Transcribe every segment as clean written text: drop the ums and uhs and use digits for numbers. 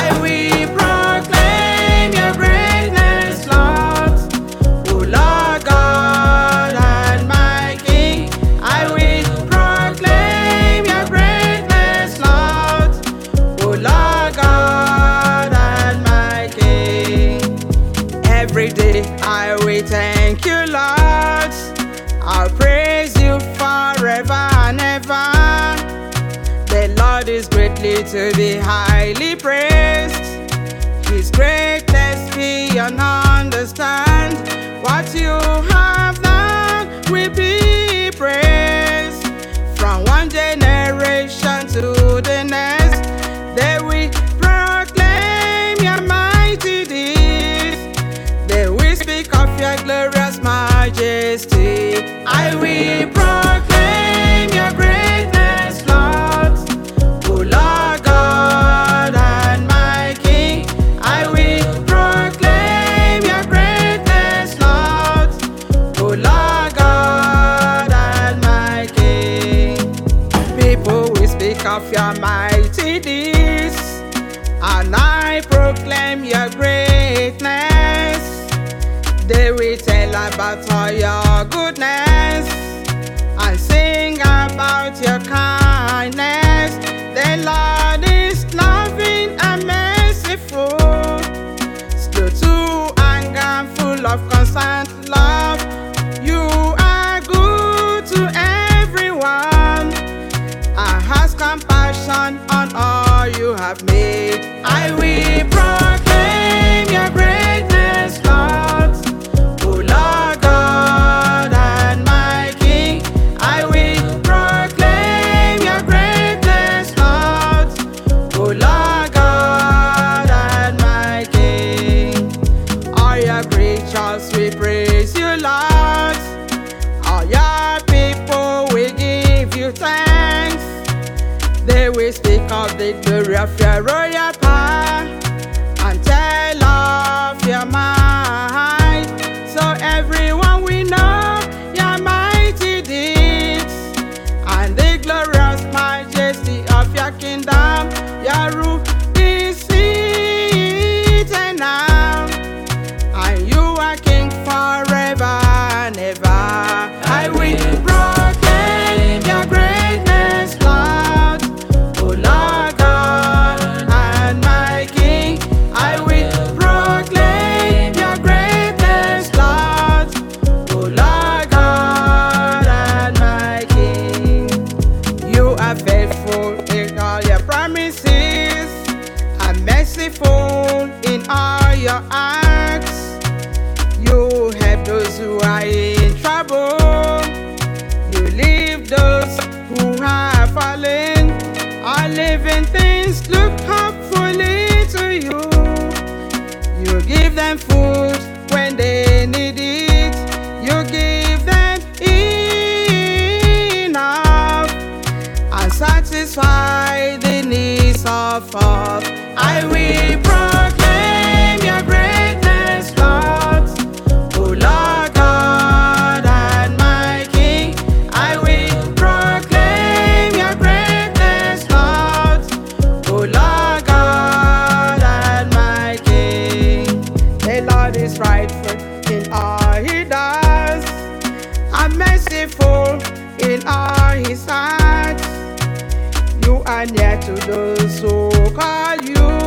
I will proclaim your greatness, Lord. Oh Lord God and my King, I will proclaim your greatness, Lord. Oh Lord God and my King. Every day I will thank you, Lord. I'll praise you forever and ever. The Lord is greatly to be highly praised. His greatness beyond understand. What you have done will be praised. From one generation to the next, they will proclaim your mighty deeds. They will speak of your glorious majesty. I will proclaim your greatness, Lord. Oh Lord God and my King, I will proclaim your greatness, Lord. Oh Lord God and my King. People will speak of your mighty deeds, and I proclaim your greatness. They will tell about all your goodness and sing about your kindness. The Lord is loving and merciful, slow to anger and full of constant love. You are good to everyone and has compassion on all you have made. I will proclaim your greatness, Lord. Oh Lord God and my King, I will proclaim your greatness, Lord. Oh Lord God and my King. All your creatures will praise you, Lord. All your people will give you thanks. They will speak of the glory of your royal power and tell of your might, so everyone will know your mighty deeds and the glorious majesty of your kingdom. Your rule is eternal, and you are King forever and ever. I will proclaim your greatness, Lord. Oh Lord God and my King, I will proclaim your greatness, Lord. Oh Lord God and my King. You are faithful in all your promises and merciful in all your acts. You help those who are in trouble. You lift those who have fallen. All living things look hopefully to you. You give them food when they need it. You give them enough and satisfy the needs of all. I will proclaim your greatness, Lord. Oh Lord God and my King, I will proclaim your greatness, Lord. Oh Lord God and my King. The Lord is rightful in all he does and merciful in all his acts. You are near to those who call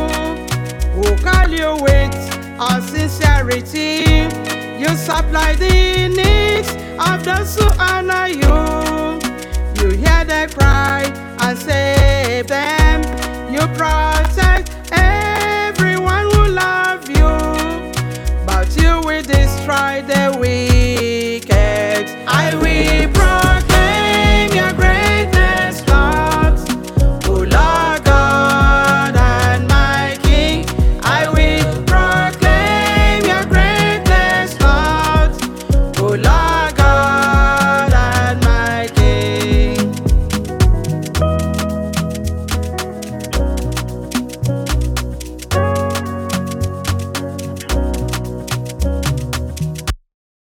you with all sincerity. You supply the needs of those who honor you. You hear their cry and save them. You